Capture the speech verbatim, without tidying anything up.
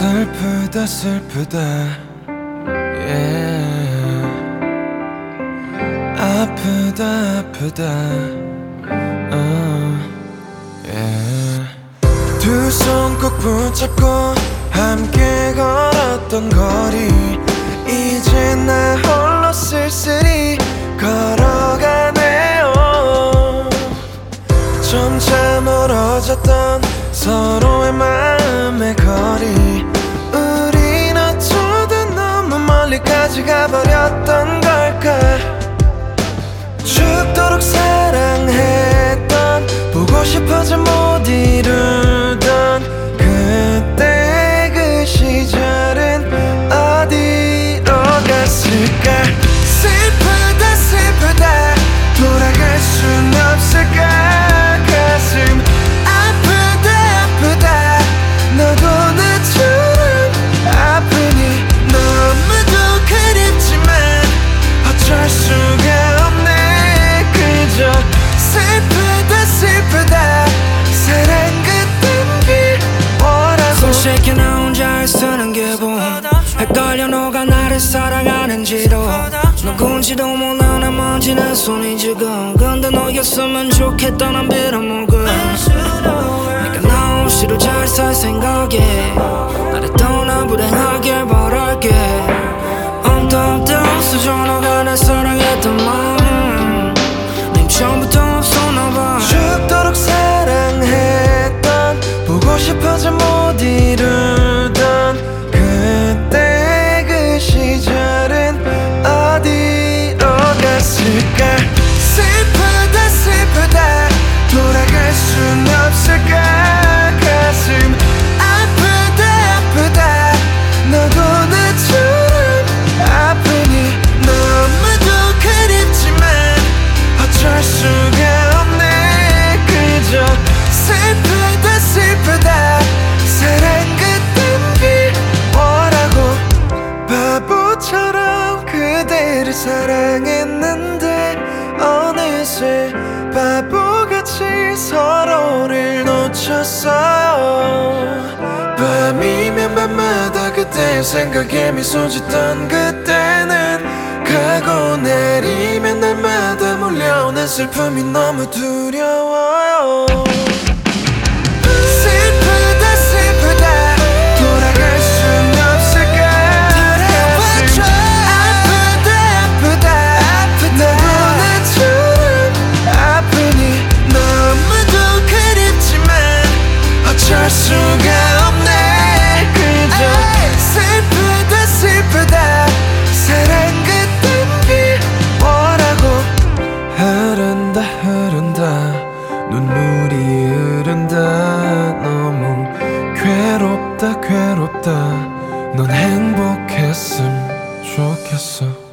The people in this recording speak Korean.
슬프다 슬프다 yeah. 아프다 아프다 uh, yeah. 두 손 꼭 붙잡고 함께 걸었던 거리 이제 나 홀로 쓸쓸히 걸어가네요. 점차 멀어졌던 서로의 마음의 거리 우린 어쩌다 너무 멀리까지 가버렸던 걸까. 죽도록 사랑했던 보고 싶어져 못 이루던 그때 그 시절은 어디로 갔을까. 슬프다 슬프다 돌아갈 순 없을까. 가슴 아프다 아프다 너도 나처럼 아프니 너무도 그립지만 어쩔 수가 없네. 그저 슬프다 슬프다 사랑 그땐 비워라고 손 씻겨 나 혼자 애쓰는 기분 헷갈려 너가 나를 사랑하는지도 누군지도 몰라 나머지 내 손이 지금 근데 너였으면 좋겠다 난 빌어먹은 내가 나 없이도 잘 살 생각에 나를 떠나 불행하길 바랄게. 엄두없다 없어져 너가 날 사랑했던 마음 난 처음부터 없었나봐. 죽도록 사랑했던 보고 싶어져 못 이루던 그때 그 시절은 어디로 갔을까. 슬프다 슬프다 돌아갈 순 없을까. 가슴 아프다 아프다 너도 나처럼 아프니 너무도 그립지만 어쩔 수가 없네. 그저 슬프다 슬프다 사랑 그땐 비워라고. 바보처럼 그대를 사랑했는데 어느새 바보같이 서로를 놓쳤어요. 밤이면 밤마다 그대 생각에 미소 짓던 그때는 가고 내리면 날마다 몰려오는 슬픔이 너무 두려워요. 슬프다 슬프다 돌아갈 순 없을까. 가슴 아프다 아프다 너도 나처럼 아프니 너무도 그립지만 어쩔 수가 없네. 그저 슬프다 슬프다 사랑 그땐 비워라고. 흐른다 흐른다 눈물이 흐른다 너무 괴롭다 괴롭다 넌 행복했음 좋겠어.